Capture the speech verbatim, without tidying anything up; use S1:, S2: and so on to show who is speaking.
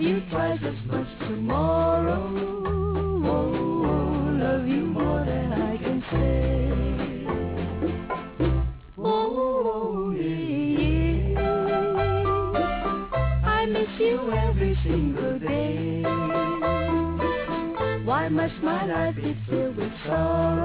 S1: you twice as much tomorrow. Oh, oh, love you more than I can say. Oh, yeah, yeah. I miss you every single day. Why must my life be filled with sorrow?